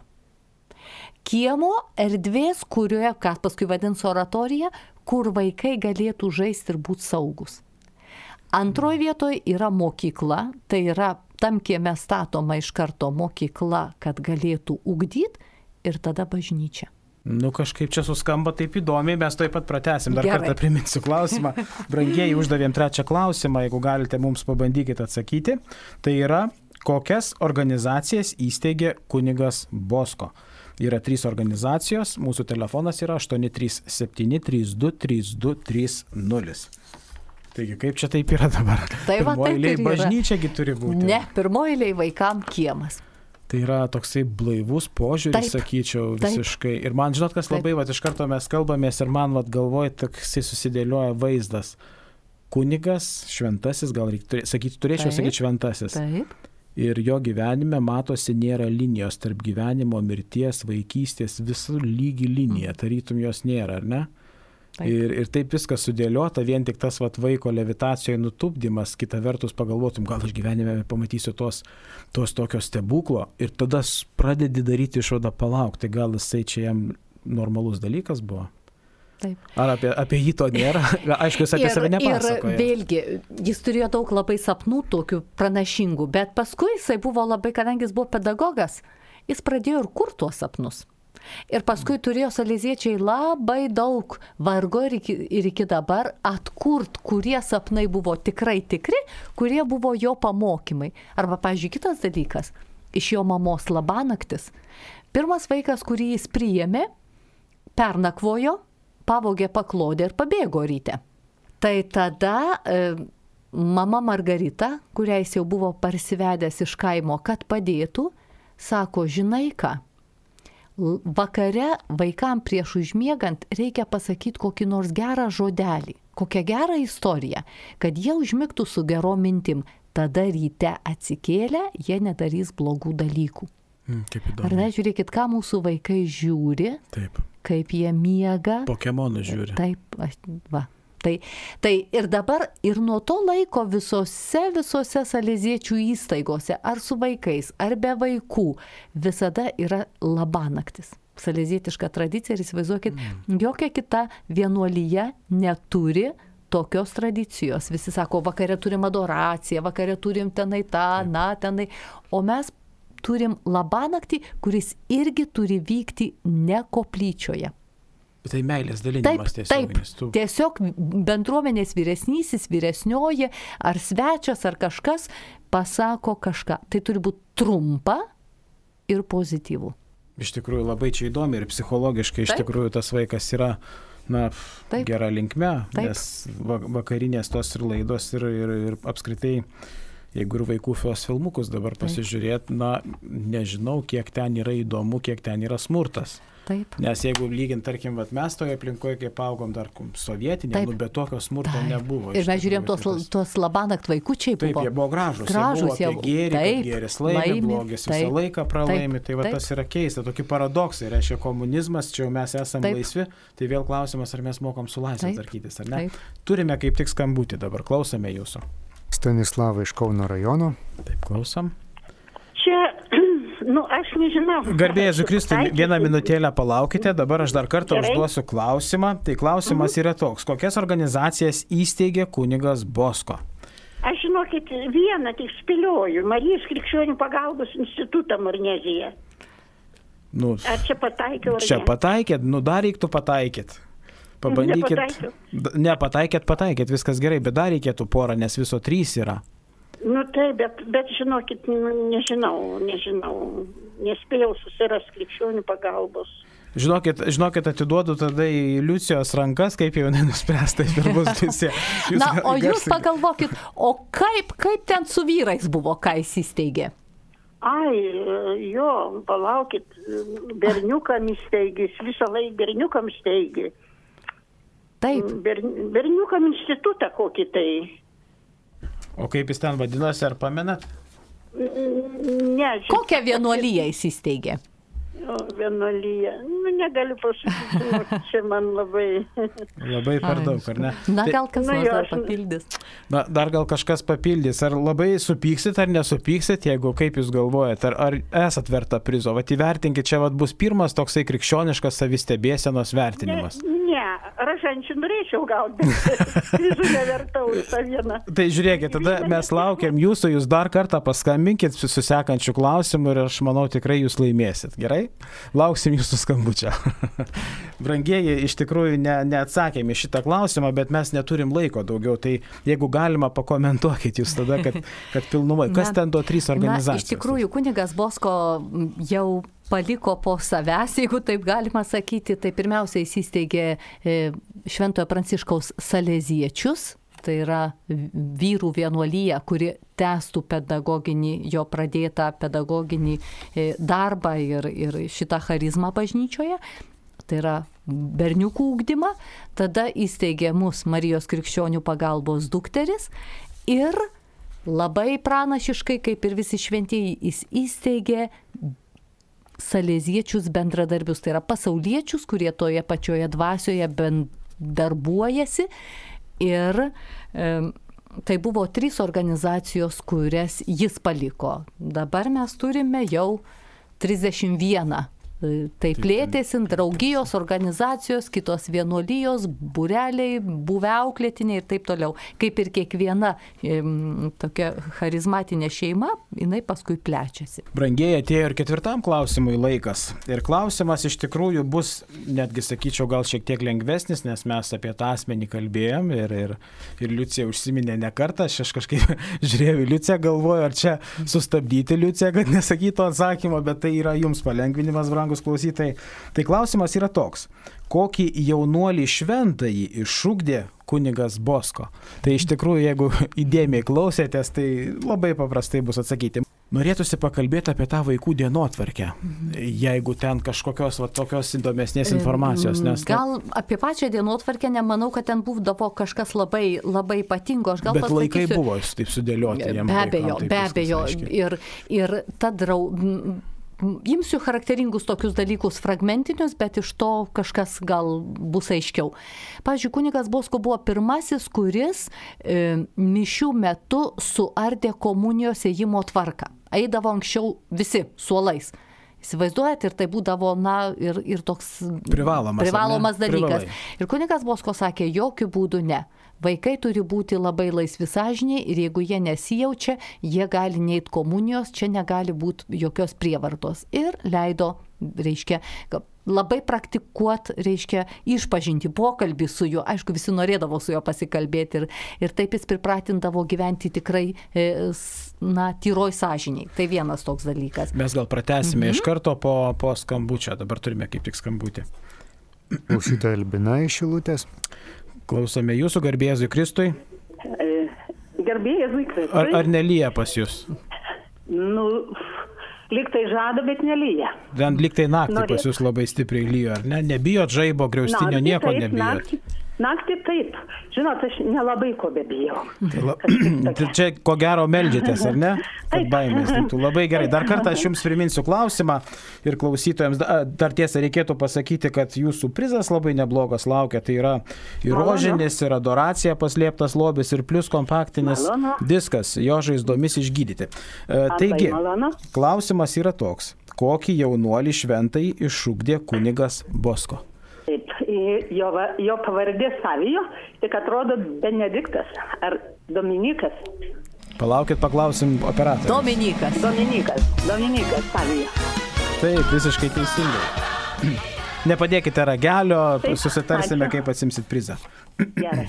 Kiemo erdvės, kurioje, kas paskui vadins oratorija, kur vaikai galėtų žaisti ir būti saugus. Antroje vietoje yra mokykla, tai yra tam kieme statoma iš karto mokykla, kad galėtų ugdyti ir tada bažnyčia. Nu kažkaip čia suskamba taip įdomiai, mes taip pat pratęsim. Dar Gerai. Kartą priminsiu klausimą. Brangieji, uždavėm trečią klausimą, jeigu galite mums pabandykite atsakyti. Tai yra, kokias organizacijas įsteigė kunigas Bosko. Yra trys organizacijos, mūsų telefonas yra aštuoni trys septyni trys du trys du trys nulis. Taigi, kaip čia taip yra dabar? Tai va, taip ir yra. Bažnyčiagi turi būti. Ne, pirmoji eilė vaikam kiemas. Tai yra toksai blaivus požiūris, Taip, sakyčiau, taip. visiškai. Ir man, žinot, kas labai, va, iš karto mes kalbamės ir man, va, galvoj, toksai susidėlioja vaizdas. Kunigas, šventasis, gal reikia sakyti, turėčiau Taip. sakyti šventasis. Taip. Ir jo gyvenime matosi nėra linijos tarp gyvenimo, mirties, vaikystės, visų lygi linija, tarytum jos nėra, ar ne? Taip. Ir, ir taip viskas sudėliota, vien tik tas vat, vaiko levitacijoje nutupdymas, kita vertus pagalvotum, gal aš gyvenime pamatysiu tos, tos tokio stebuklo ir tada pradedi daryti išvadą palaukti, tai gal jisai čia jam normalus dalykas buvo. Taip. Ar apie, apie jį to nėra? Aišku, jis apie ir, save nepasakoja. Ir vėlgi, jis turėjo daug labai sapnų tokių pranašingų, bet paskui jisai buvo labai, kadangi jis buvo pedagogas, jis pradėjo ir kurti tuos sapnus. Ir paskui turėjo saleziečiai labai daug vargo ir iki, ir iki dabar atkurt, kurie sapnai buvo tikrai tikri, kurie buvo jo pamokymai. Arba, pavyzdžiui, kitas dalykas, iš jo mamos labanaktis. Pirmas vaikas, kurį jis priėmė, pernakvojo, pavogė paklodę ir pabėgo ryte. Tai tada e, mama Margarita, kurią jis jau buvo parsivedęs iš kaimo, kad padėtų, sako, žinai ką, vakare vaikam prieš užmiegant reikia pasakyti kokį nors gerą žodelį, kokią gerą istoriją, kad jie užmigtų su gerom mintim. Tada ryte atsikėlę, jie nedarys blogų dalykų. Mm, kaip įdomu. Ar ne, žiūrėkit, ką mūsų vaikai žiūri, Taip. kaip jie miega. Pokemonų žiūri. Taip, va. Tai, tai ir dabar, ir nuo to laiko visose, visose saleziečių įstaigose, ar su vaikais, ar be vaikų, visada yra labanaktis. Salezietiška tradicija ir įsivaizduokit, mm. jokia kita vienuolyje neturi tokios tradicijos. Visi sako, vakare turim adoraciją, vakare turim tenai tą, na, tenai. O mes turim labanaktį, kuris irgi turi vykti ne koplyčioje. Bet tai meilės dalinimas tiesiog. Taip, tu... tiesiog bendruomenės vyresnysis, vyresnioji, ar svečias, ar kažkas pasako kažką. Tai turi būti trumpa ir pozityvų. Iš tikrųjų labai čia įdomi ir psichologiškai iš Taip. tikrųjų tas vaikas yra na, Taip. gera linkme, Taip. nes vakarinės tos ir laidos ir, ir, ir apskritai, jeigu ir vaikų fios filmukus dabar pasižiūrėt, na, nežinau, kiek ten yra įdomu, kiek ten yra smurtas. Taip. Nes jeigu lygint, tarkim, vat, mes toje aplinkoje, kaip augom dar sovietinė, nu, bet tokio smurto Taip. nebuvo. Ir mes žiūrėjom, tos, tas... tos labanakt vaikučiai buvo. Taip, jie buvo gražus. Gražus jie buvo apie gėrį, Taip, gėris laimi, laimi, blogis visą taip, laiką pralaimi. taip, Tai va, taip. tas yra keista, tokie paradoksai. Reiškia komunizmas, čia jau mes esame Taip. laisvi, tai vėl klausimas, ar mes mokam su laisvė Taip, tvarkytis, ar ne? taip. Turime kaip tik skambutį dabar, klausome jūsų. Stanislava iš Kauno rajono. Taip, klausom. Čia, nu, aš nežinau. Garbėjai Kristui, vieną minutėlę palaukite, dabar aš dar kartą Gerai. užduosiu klausimą. Tai klausimas mhm. yra toks, kokias organizacijas įsteigė kunigas Bosko? Aš žinokit, vieną tik spėlioju, Marijos krikščionių pagalbos institutą Marneziją. Nu, Ar čia pataikiau, ar čia ne? pataikėt, nu dar reiktų pataikėt. Pabandykit. Nepataikiau. D- Nepataikėt, pataikėt, viskas gerai, bet dar reikėtų porą, nes viso trys yra. Nu taip, bet, bet žinokit, nu, nežinau, nežinau, nespėjau susirasti krikščionių pagalbos. Žinokit, žinokit, atiduodu tada į Liucijos rankas, kaip jau nenuspręsta, ir bus Liucija. Na, o jūs pagalvokit, o kaip, kaip ten su vyrais buvo, ką jis įsteigė? Ai, jo, palaukit, berniukam įsteigė, jis visą laiką berniukam steigė. Taip. Ber, berniukam institutą kokį tai. O kaip jis ten vadinosi, ar pamenat? Ne, Kokią vienuolyją jis įsteigė? Vienuolyje. Nu, negaliu pasakyti, nu, čia man labai... Labai per Ai, daug, ar ne? Na, Tai- gal kas Nu, nors jo, dar aš- papildys. Na, dar gal kažkas papildys. Ar labai supyksit, ar nesupyksit, jeigu kaip jūs galvojat, ar, ar esat verta prizo? Vat įvertinkit, čia vat bus pirmas toksai krikščioniškas savistebėsenos vertinimas. Ne, ne, ražančių norėčiau gauti, bet prizų nevertau už tą vieną. Tai žiūrėkit, tada mes laukiam jūsų, jūs dar kartą paskambinkit su sekančiu klausimu ir aš manau tikrai jūs laimėsit. Gerai? Lauksim jūsų skambučio. Brangieji, iš tikrųjų ne, neatsakėme šitą klausimą, bet mes neturim laiko daugiau. Tai jeigu galima, pakomentuokit jūs tada, kad, kad pilnumai. Kas Na, ten to trys Na, organizacijos? iš tikrųjų, kunigas Bosko jau paliko po savęs, jeigu taip galima sakyti, tai pirmiausia jis įsteigė Šventojo Pranciškaus saleziečius, tai yra vyrų vienuolyje, kuri tęstų pedagoginį, jo pradėtą pedagoginį darbą ir, ir šitą charizmą bažnyčioje. Tai yra berniukų ugdymą. Tada įsteigė mus Marijos krikščionių pagalbos dukteris ir labai pranašiškai, kaip ir visi šventieji, jis įsteigė saleziečius bendradarbius. Tai yra pasauliečius, kurie toje pačioje dvasioje darbuojasi. Ir e, tai buvo trys organizacijos, kurias jis paliko. Dabar mes turime jau trisdešimt vieną. Tai plėtėsi draugijos, organizacijos, kitos vienuolijos, būreliai, buvę auklėtiniai ir taip toliau. Kaip ir kiekviena e, tokia charizmatinė šeima, jinai paskui plečiasi. Brangieji, atėjo ir ketvirtam klausimui laikas. Ir klausimas iš tikrųjų bus, netgi sakyčiau, gal šiek tiek lengvesnis, nes mes apie tą asmenį kalbėjom ir, ir, ir Liucija užsiminė ne kartą. Aš kažkaip žiūrėjau į Liuciją, galvoju, ar čia sustabdyti Liuciją, kad nesakytų atsakymą, bet tai yra jums palengvinimas, brangus klausytojai. Tai klausimas yra toks. Kokį jaunuolį šventąjį išugdė kunigas Bosko? Tai iš tikrųjų, jeigu įdėmiai klausėtės, tai labai paprastai bus atsakyti. Norėtųsi pakalbėti apie tą vaikų dienotvarkę, jeigu ten kažkokios va, tokios įdomesnės informacijos. Nes, gal apie pačią dienotvarkę nemanau, kad ten būdavo kažkas labai, labai ypatingo. Aš gal bet pasakysiu, laikai buvo taip sudėlioti. Be abejo, be abejo. Ir, ir ta drau... Imsiu charakteringus tokius dalykus fragmentinius, bet iš to kažkas gal bus aiškiau. Pavyzdžiui, kunigas Bosko buvo pirmasis, kuris e, mišių metu suardė komunijos ėjimo tvarką. Eidavo anksčiau visi suolais. Įsivaizduojat, ir tai būdavo, na, ir, ir toks privalomas, privalomas dalykas. Privalai. Ir kunigas Bosko sakė, jokių būdų ne. Vaikai turi būti labai laisvi sąžiniai ir jeigu jie nesijaučia, jie gali neiti komunijos, čia negali būti jokios prievartos. Ir leido, reiškia, labai praktikuot, reiškia, išpažinti pokalbį su juo. Aišku, visi norėdavo su juo pasikalbėti ir, ir taip jis pripratindavo gyventi tikrai, na, tyroj sąžiniai. Tai vienas toks dalykas. Mes gal pratęsime mhm. iš karto po, po skambučio. Dabar turime kaip tik skambutį. Klausytoja Albina iš Šilutės. Klausome jūsų, garbė Jėzui Kristui. Garbė Jėzui Kristui. Ar, ar nelyja pas jūs? Nu, lyg tai žada, bet nelyja. Bent lyg tai naktį Norėt. Pas jūs labai stipriai lyjo, ar ne? Nebijot žaibo, griaustinio, Naktį nieko taip, nebijot? Naktį, naktį taip. Žinot, aš nelabai ko bebijau. Tai la... tai čia ko gero meldžiatės, ar ne? Kad baimės būtų. Labai gerai. Dar kartą aš jums priminsiu klausimą ir klausytojams dar tiesa reikėtų pasakyti, kad jūsų prizas labai neblogas laukia. Tai yra ir rožinis, ir adoracija paslėptas lobis, ir plus kompaktinis malonu. Diskas, jo žaizdomis išgydyti. Taigi, klausimas yra toks. Kokį jaunuolį šventai išugdė kunigas Bosko? Taip, jo, jo pavardė Savijo, tik atrodo Benediktas ar Dominikas. Palaukit, paklausim operatorių. Dominikas. Dominikas, Dominikas Savijo. Taip, visiškai teisingai. Nepadėkite ragelio, taip, susitarsime, ačiū. Kaip atsimsit prizą. Gerai.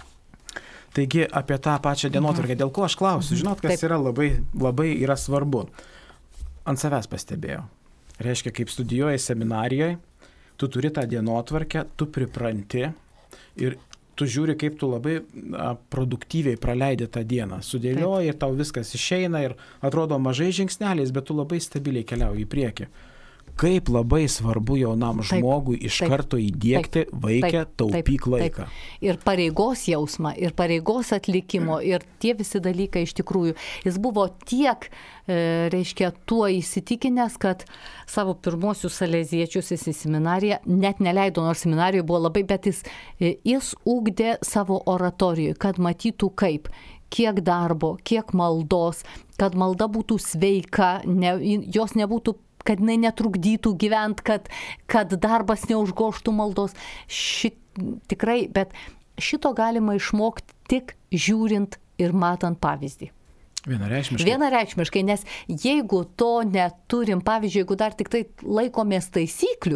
Taigi, apie tą pačią dienotvarkę, dėl ko aš klausiu, žinot, kas taip. Yra labai, labai yra svarbu. Ant savęs pastebėjau. Reiškia, kaip studijuoji seminarijoje, tu turi tą dienotvarkę, tu pripranti ir tu žiūri, kaip tu labai a, produktyviai praleidi tą dieną. Sudėlioji ir tau viskas išeina ir atrodo mažai žingsneliais, bet tu labai stabiliai keliauji į priekį. Kaip labai svarbu jaunam žmogui taip, iš taip, karto įdiegti vaikę taupyk laiką. Taip. Ir pareigos jausmą, ir pareigos atlikimo, ir tie visi dalykai iš tikrųjų. Jis buvo tiek, e, reiškia, tuo įsitikinęs, kad savo pirmosius saleziečius į seminariją net neleido, nors seminarijoje buvo labai, bet jis, e, jis ugdė savo oratorijui, kad matytų kaip. Kiek darbo, kiek maldos, kad malda būtų sveika, ne, jos nebūtų, kad jinai netrukdytų gyventi, kad, kad darbas neužgoštų maldos. Šit, tikrai, bet šito galima išmokti tik žiūrint ir matant pavyzdį. Vienareikšmiškai. Vienareikšmiškai, nes jeigu to neturim, pavyzdžiui, jeigu dar tik tai laikomės taisyklių,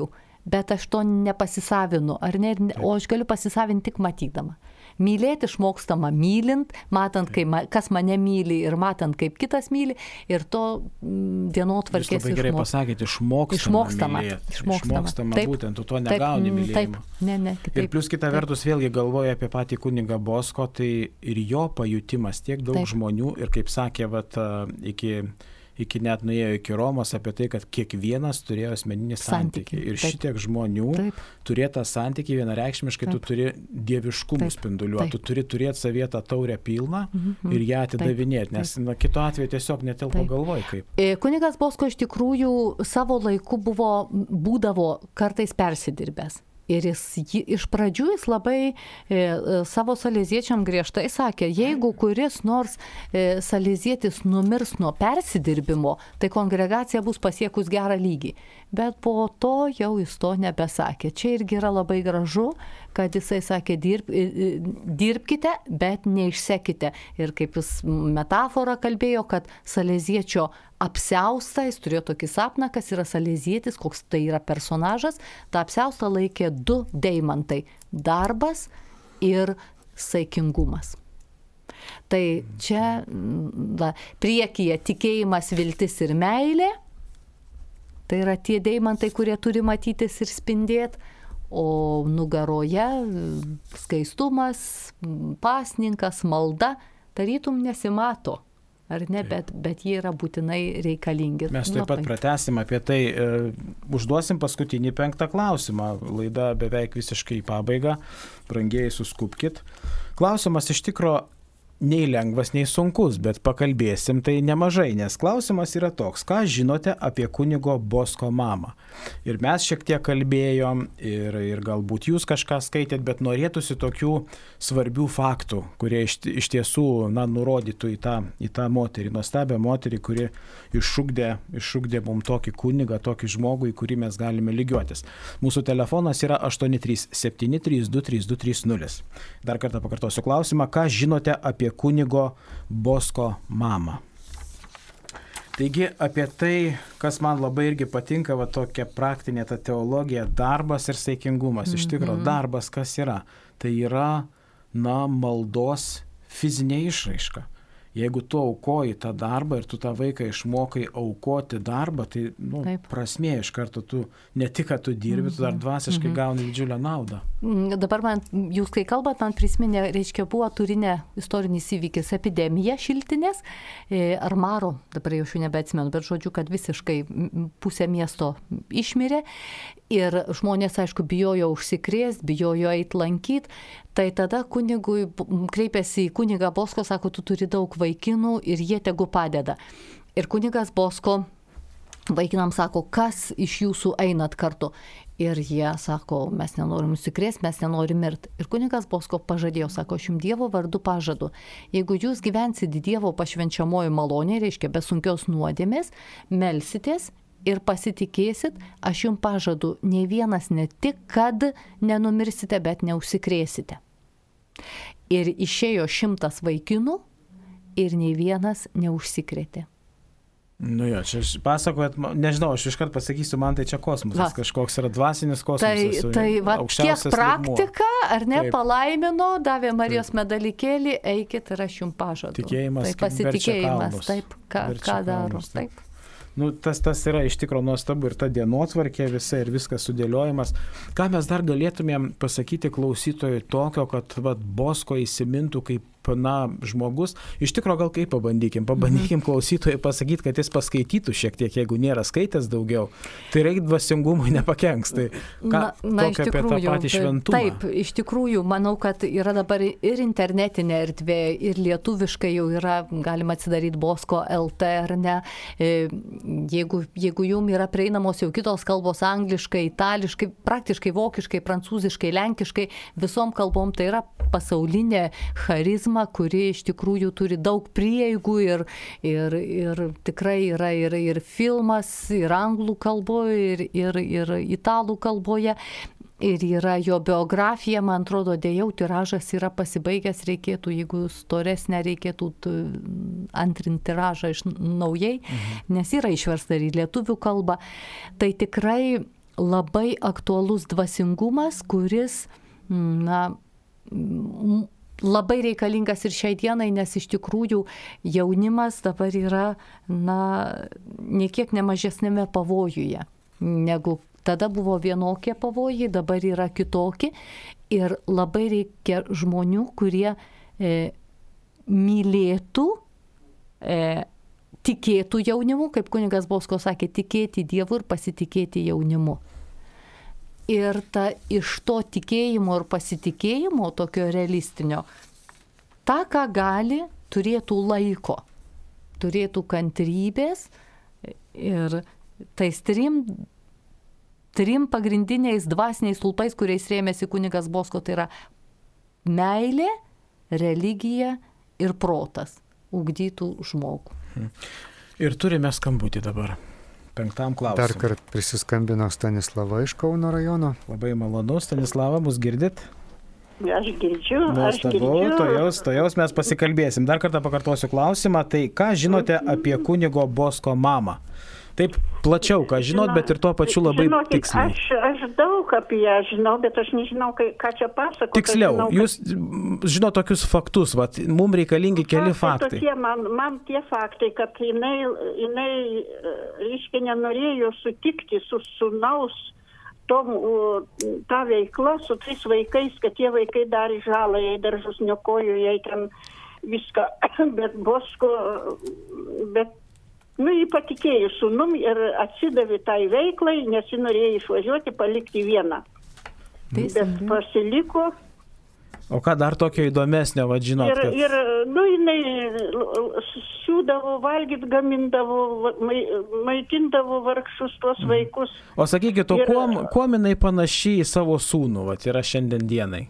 bet aš to nepasisavinu, ar ne, o aš galiu pasisavinti tik matydama. Mylėti išmokstama mylint, matant, kai, kas mane myli ir matant, kaip kitas myli, ir to dienotvarkės išmokstama. Jūs labai gerai pasakėte, išmokstama, išmokstama mylėti. Išmokstama. Išmokstama taip, būtent, tu to negauni mylėjimo. Taip, ne, ne, kitaip. Ir plus kita vertus vėlgi galvoju apie patį kunigą Bosko, tai ir jo pajutimas tiek daug taip. Žmonių ir kaip sakė, vat, iki... iki net nuėjo iki Romos apie tai, kad kiekvienas turėjo asmeninį santykį. Ir taip. Šitiek žmonių turėtą santykį vienareikšmiškai taip. Tu turi dieviškumų spinduliuoti, tu turi turėti savyje tą taurę pilną mhm. ir ją atidavinėti, nes na, kito atveju tiesiog netelpo galvoj kaip. Kunigas Bosko iš tikrųjų savo laiku buvo, būdavo kartais persidirbęs. Ir jis, iš pradžių jis labai e, savo saleziečiam griežtai sakė, jeigu kuris nors e, salezietis numirs nuo persidirbimo, tai kongregacija bus pasiekus gerą lygį. Bet po to jau jis to nebesakė. Čia irgi yra labai gražu, kad jisai sakė, dirb, dirbkite, bet neišsekite. Ir kaip jis metaforą kalbėjo, kad saleziečio apsiaustą, jis turėjo tokį sapną, kas yra salezietis, koks tai yra personažas, tą apsiaustą laikė du deimantai – darbas ir saikingumas. Tai čia da, priekyje tikėjimas, viltis ir meilė, tai yra tie deimantai, kurie turi matytis ir spindėti, o nugaroje skaistumas, pasninkas, malda, tarytum nesimato. Ar ne, bet, bet jie yra būtinai reikalingi. Mes taip pat pratęsim apie tai, e, užduosim paskutinį penktą klausimą. Laida beveik visiškai į pabaigą. Brangieji, suskupkit. Klausimas iš tikro nei lengvas, nei sunkus, bet pakalbėsim tai nemažai, nes klausimas yra toks, ką žinote apie kunigo Bosko mamą. Ir mes šiek tiek kalbėjom ir, ir galbūt jūs kažką skaitėt, bet norėtųsi tokių svarbių faktų, kurie iš, iš tiesų na, nurodytų į tą, į tą moterį, nuostabią moterį, kuri išugdė, išugdė mums tokį kunigą, tokį žmogų, į kurį mes galime lygiuotis. Mūsų telefonas yra aštuoni trys septyni trys du trys du trys nulis. Dar kartą pakartosiu klausimą, ką žinote apie kunigo Bosko mamą. Taigi apie tai, kas man labai irgi patinka, va tokia praktinė ta teologija, darbas ir saikingumas. Iš tikro, darbas kas yra? Tai yra, na, maldos fizinė išraiška. Jeigu tu aukoji tą darbą ir tu tą vaiką išmokai aukoti darbą, tai nu, prasmė iš karto tu ne tik, kad tu dirbi, tu dar dvasiškai mm-hmm. gauni didžiulę naudą. Dabar man, jūs kai kalbat, man prisiminė, reiškia, buvo Turinė istorinis įvykis, epidemija šiltinės, ar maro, dabar jau šių nebeatsimenu, bet žodžiu, kad visiškai pusė miesto išmirė ir žmonės, aišku, bijojo užsikrėsti, bijojo eit lankyti. Tai tada kunigui kreipėsi į kunigą Bosko, sako, tu turi daug vaikinų ir jie tegu padeda. Ir kunigas Bosko vaikinam sako, kas iš jūsų einat kartu. Ir jie sako, mes nenorim užsikrėsti, mes nenorim mirti. Ir kunigas Bosko pažadėjo, sako, aš jums Dievo vardu pažadu. Jeigu jūs gyvensit Dievo pašvenčiamoji malonė, reiškia be sunkios nuodėmės, melsitės ir pasitikėsit, aš jums pažadu, nei vienas ne tik, kad nenumirsite, bet neužsikrėsite. Ir išėjo šimtas vaikinų ir nei vienas neužsikrėtė. Nu jo, čia pasakojat, nežinau, aš iškart pasakysiu, man tai čia kosmosas, va. Kažkoks yra dvasinis kosmosas. Tai, tai va, kiek praktika, lygmuo. Ar ne, Taip. Palaimino, davė Marijos medalikėlį, eikit ir aš jums pažadu. Tikėjimas, tai pasitikėjimas, taip, ką, ką daro, taip. Nu, tas, tas yra iš tikro nuostabu ir ta dienotvarkė visa ir viskas sudėliojimas. Ką mes dar galėtumėm pasakyti klausytojui tokio, kad va, Bosko įsimintų kaip na, žmogus, iš tikro gal kaip pabandykim, pabandykim mm-hmm. klausytojui pasakyti, kad jis paskaitytų šiek tiek, jeigu nėra skaitęs daugiau, tai reikia dvasingumui nepakenks. Tai ką, na, na, iš tikrųjų, apie tą patį šventumą? Taip, iš tikrųjų, manau, kad yra dabar ir internetinė erdvė, ir lietuviškai jau yra, galima atsidaryti Bosko L T, ar ne, jeigu, jeigu jums yra prieinamos jau kitos kalbos, angliškai, itališkai, praktiškai vokiškai, prancūziškai, lenkiškai, visom kalbom, tai yra pasaulinė charizma, kuri iš tikrųjų turi daug prieigų ir, ir, ir tikrai yra ir, ir filmas, ir anglų kalboje, ir, ir, ir italų kalboje. Ir yra jo biografija, man atrodo, dėjau, tiražas yra pasibaigęs, reikėtų, jeigu storesnė, reikėtų antrinti tiražą iš naujai, mhm. nes yra išversta ir į lietuvių kalbą. Tai tikrai labai aktualus dvasingumas, kuris, na, labai reikalingas ir šiai dienai, nes iš tikrųjų jaunimas dabar yra, na, niekiek nemažesnėme pavojuje, negu tada buvo vienokie pavojai, dabar yra kitokie ir labai reikia žmonių, kurie e, mylėtų, e, tikėtų jaunimu, kaip kunigas Bosko sakė, tikėti Dievu ir pasitikėti jaunimu. Ir ta, iš to tikėjimo ir pasitikėjimo, tokio realistinio, tą, ką gali, turėtų laiko, turėtų kantrybės ir tais trim, trim pagrindiniais dvasiniais stulpais, kuriais rėmėsi kunigas Bosko, tai yra meilė, religija ir protas, ugdytų žmogų. Ir turime skambutį dabar. Penktam klausimui. Dar kartą prisiskambino Stanislava iš Kauno rajono. Labai malonu, Stanislava, mus girdit? Aš girdžiu, aš Nuostabu, girdžiu. tojaus, tojaus mes pasikalbėsim. Dar kartą pakartosiu klausimą. Tai ką žinote apie kunigo Bosko mamą? Taip plačiau, ką žinot, bet ir tuo pačiu labai Žinokit, tiksliai. Aš, aš daug apie ją žinau, bet aš nežinau, kai, ką čia pasakoti. Tiksliau, žinau, jūs žinot tokius faktus, vat, mums reikalingi keli faktai. Tokie, man, man tie faktai, kad jinai, jinai reiškia, nenorėjo sutikti su sūnaus tom, tą veiklą, su tais vaikais, kad tie vaikai darė žalą, jai daržus niokojo, jai ten viską, bet Bosko, bet nu, jį patikėjo sūnum ir atsidavė tai veiklai, nes jį norėjo išvažiuoti, palikti vieną. Bet pasiliko. O ką dar tokio įdomesnio, vad žinot, Ir, kad... ir nu, jinai siūdavo, valgyt gamindavo, maitindavo vargšus tuos vaikus. O sakykit, o Ir- kuom, kuom jinai panaši į savo sūnų, vat, yra šiandien dienai?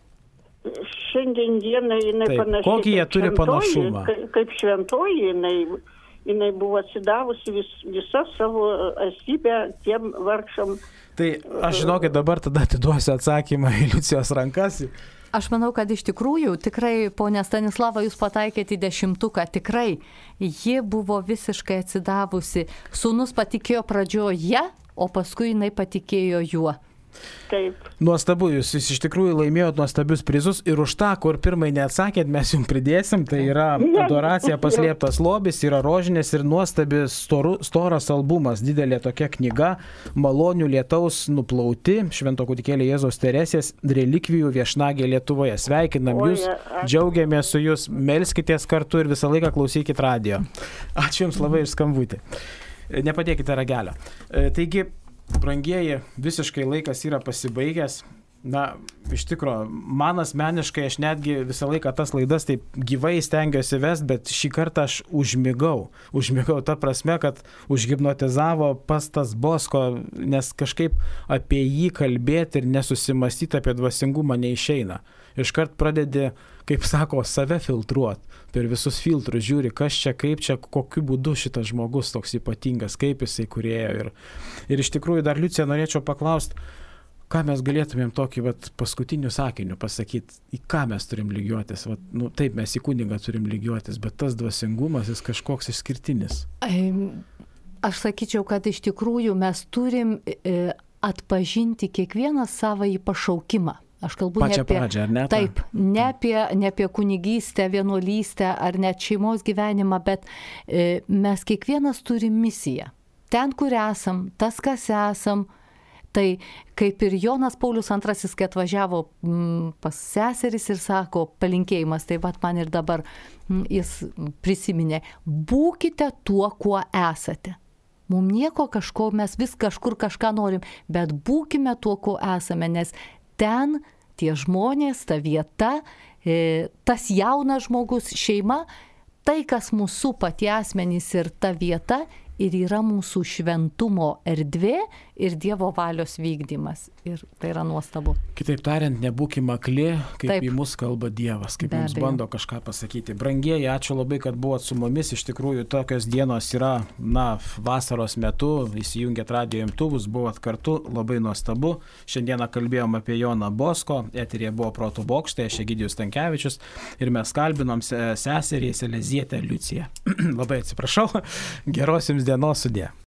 Šiandien dienai jinai Taip, panašiai. kokį jie kaip turi šventoji, panašumą? Kaip, kaip šventoji, jinai, jinai buvo atsidavusi vis, visą savo esybę tiem vargšam. Tai aš žinokit, dabar tada atiduosiu atsakymą į Liucijos rankas. Aš manau, kad iš tikrųjų, tikrai, ponia Stanislava, jūs pataikėte į dešimtuką, tikrai, ji buvo visiškai atsidavusi. Sūnus patikėjo pradžioje, o paskui jinai patikėjo juo. Taip. Nuostabu, jūs, jūs iš tikrųjų laimėjot nuostabius prizus ir už tą, kur pirmai neatsakėt, mes jums pridėsim, tai yra Adoracija paslėptas lobis, yra rožinės ir nuostabis storu, storas albumas, didelė tokia knyga, malonių lietaus nuplauti, Švento kūdikėlio Jėzaus Teresės relikvijų viešnagė Lietuvoje. Sveikinam jūs, džiaugiamės su jūs, melskitės kartu ir visą laiką klausykit radijo. Ačiū jums labai iš skambutį. Nepadėkite ragelio. Taigi, brangieji, visiškai laikas yra pasibaigęs. Na, iš tikro, man asmeniškai aš netgi visą laiką tas laidas taip gyvai stengiuosi vest, bet šį kartą aš užmigau. Užmigau ta prasme, kad užhipnotizavo pas tas Bosko, nes kažkaip apie jį kalbėti ir nesusimastyti apie dvasingumą neišeina. Iškart pradedi, kaip sako, save filtruoti. Per visus filtrus žiūri, kas čia, kaip čia, kokiu būdu šitas žmogus toks ypatingas, kaip jisai kurėjo. Ir, ir iš tikrųjų dar, Liucija, norėčiau paklausti, ką mes galėtumėm tokį vat, paskutinių sakinių pasakyti, į ką mes turim lygiuotis. Vat, nu, taip, mes į kunigą turim lygiuotis, bet tas dvasingumas, jis kažkoks išskirtinis. Aš sakyčiau, kad iš tikrųjų mes turim atpažinti kiekvieną savąjį pašaukimą. Aš kalbu Pačią ne apie, pradžią, ar ne? Taip, ne apie, ne apie kunigystę, vienuolystę ar net šeimos gyvenimą, bet e, mes kiekvienas turi misiją. Ten, kur esam, tas, kas esam, tai kaip ir Jonas Paulius antrasis, kai atvažiavo m, pas seseris ir sako palinkėjimas, tai vat man ir dabar m, jis prisiminė, būkite tuo, kuo esate. Mums nieko kažko, mes vis kažkur kažką norim, bet būkime tuo, kuo esame, nes ten tie žmonės, ta vieta, tas jaunas žmogus, šeima, tai, kas mūsų supa, tie asmenys ir ta vieta, ir yra mūsų šventumo erdvė ir Dievo valios vykdymas. Ir tai yra nuostabu. Kitaip tariant, nebūkime akli, kaip Taip. į mus kalba Dievas, kaip Be mums abejo. bando kažką pasakyti. Brangieji, ačiū labai, kad buvot su mumis. Iš tikrųjų, tokios dienos yra, na, vasaros metu, įsijungėt radijo imtuvus, buvot kartu, labai nuostabu. Šiandieną kalbėjom apie Joną Bosko, eterėje buvo Protų bokštai, aš Egidijus Stankevičius ir mes kalbinom seserį Selezietę Liuciją. Labai atsiprašau, geros jums dienos, sudie.